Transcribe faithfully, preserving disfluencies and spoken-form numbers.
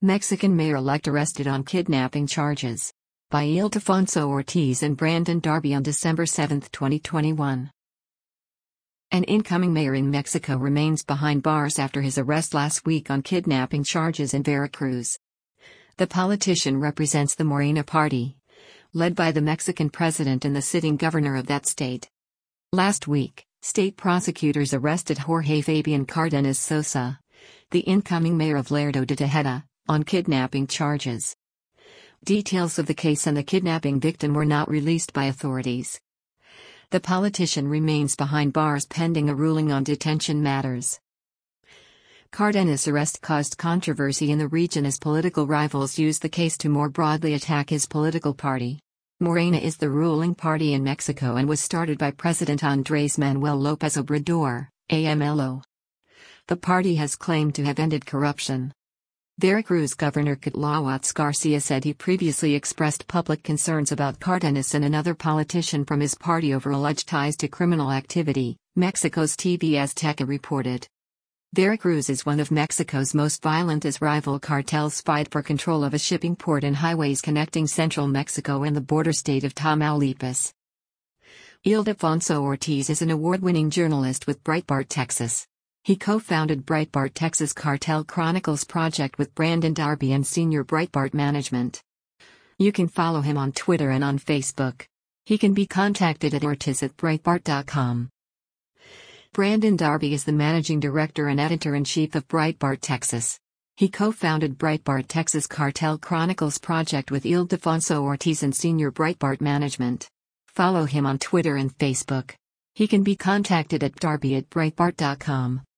Mexican mayor-elect arrested on kidnapping charges. By Ildefonso Ortiz and Brandon Darby on December seventh, twenty twenty-one. An incoming mayor in Mexico remains behind bars after his arrest last week on kidnapping charges in Veracruz. The politician represents the Morena party, led by the Mexican president and the sitting governor of that state. Last week, state prosecutors arrested Jorge Fabian Cardenas Sosa, the incoming mayor of Lerdo de Tejeda, on kidnapping charges. Details of the case and the kidnapping victim were not released by authorities. The politician remains behind bars pending a ruling on detention matters. Cardenas' arrest caused controversy in the region as political rivals used the case to more broadly attack his political party. Morena is the ruling party in Mexico and was started by President Andrés Manuel López Obrador, A M L O. The party has claimed to have ended corruption. Veracruz Governor Cuitláhuac Garcia said he previously expressed public concerns about Cardenas and another politician from his party over alleged ties to criminal activity, Mexico's T V Azteca reported. Veracruz is one of Mexico's most violent as rival cartels fight for control of a shipping port and highways connecting central Mexico and the border state of Tamaulipas. Ildefonso Ortiz is an award-winning journalist with Breitbart Texas. He co-founded Breitbart Texas Cartel Chronicles project with Brandon Darby and senior Breitbart management. You can follow him on Twitter and on Facebook. He can be contacted at ortiz at breitbart dot com. Brandon Darby is the managing director and editor-in-chief of Breitbart Texas. He co-founded Breitbart Texas Cartel Chronicles project with Ildefonso Ortiz and senior Breitbart management. Follow him on Twitter and Facebook. He can be contacted at darby at breitbart dot com.